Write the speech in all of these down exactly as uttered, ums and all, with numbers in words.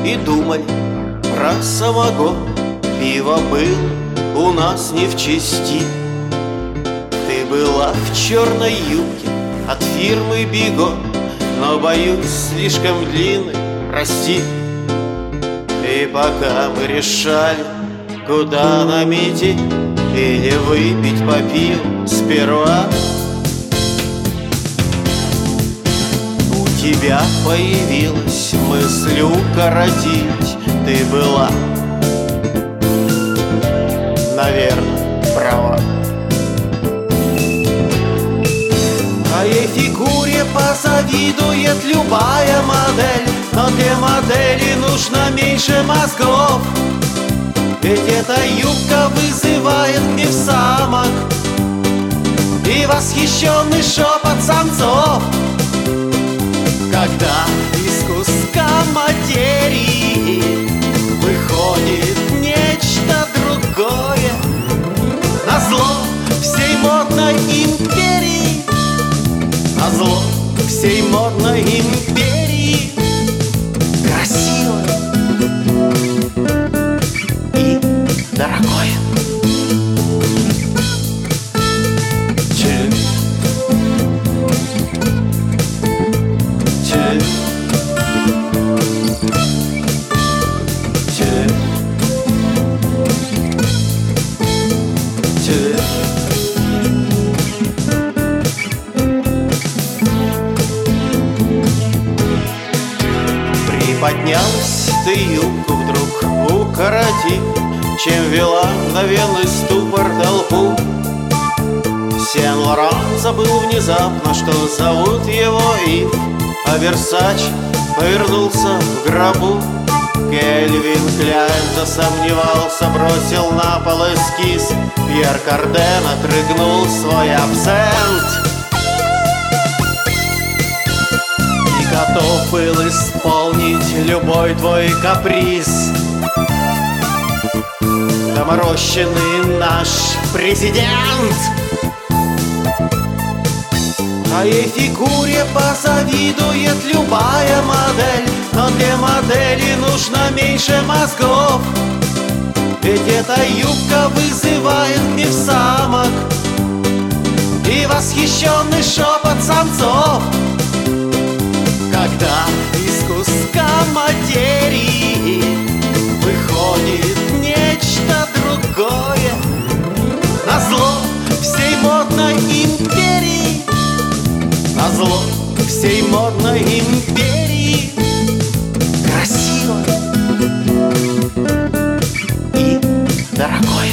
и думали про самогон. Пиво было у нас не в чести. Ты была в черной юбке от фирмы Бигон, но, боюсь, слишком длинной, прости. И пока мы решали, куда нам идти, или выпить по пиву сперва, у тебя появилась мысль укоротить. Ты была, наверное, права. Твоей фигуре позавидует любая модель, но для модели нужно меньше мозгов. Ведь эта юбка вызывает гнев самок и восхищенный шепот самцов. Когда из куска материи выходит нечто другое, назло всей модной империи, назло всей модной империи. Красиво и дорогое. Чик, чик, чик, чик. Приподнялась ты юбку вдруг укороти, чем вела мгновенный ступор толпу. Сен-Лоран забыл внезапно, что зовут его Ив, а Версач повернулся в гробу. Кельвин Кляйн засомневался, бросил на пол эскиз. Пьер Карден отрыгнул свой абсент и готов был исполнить любой твой каприз. Доморощенный наш президент. Твоей фигуре позавидует любая модель, но для модели нужно меньше мозгов. Ведь эта юбка вызывает гнев самок и восхищенный шепот самцов. Когда из куска материи выходит нечто другое, назло всей модной империи, назло всей модной империи. Красиво и дорогое.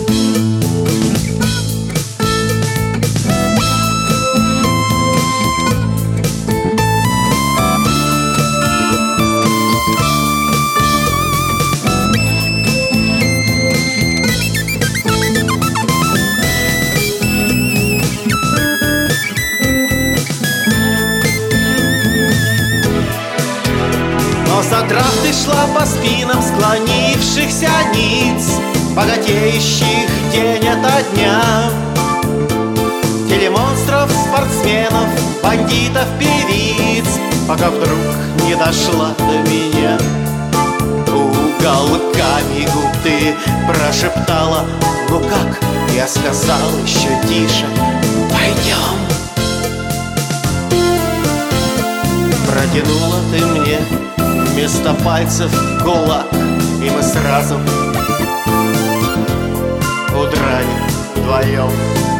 Задрав ты шла по спинам склонившихся ниц, богатеющих день ото дня. Телемонстров, спортсменов, бандитов, певиц, пока вдруг не дошла до меня. Уголками губ ты прошептала: ну как? Я сказал еще тише: пойдем. Протянула ты мне вместо пальцев кулак, и мы сразу удрали вдвоем.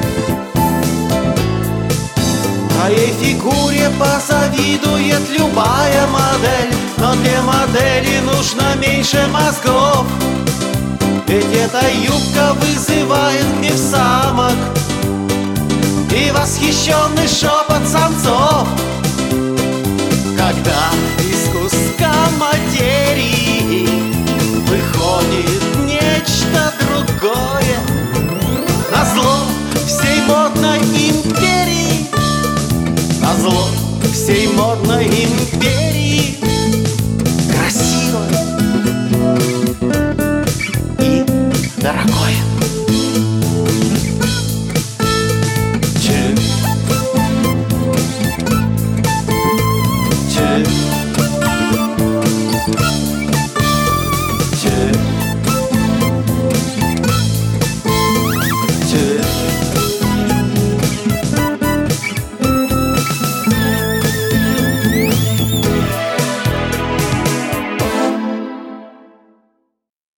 Твоей фигуре позавидует любая модель, но для модели нужно меньше мозгов. Ведь эта юбка вызывает гнев самок и восхищенный шепот самцов. Когда из куска материи выходит нечто другое, назло всей модной империи, назло всей модной империи.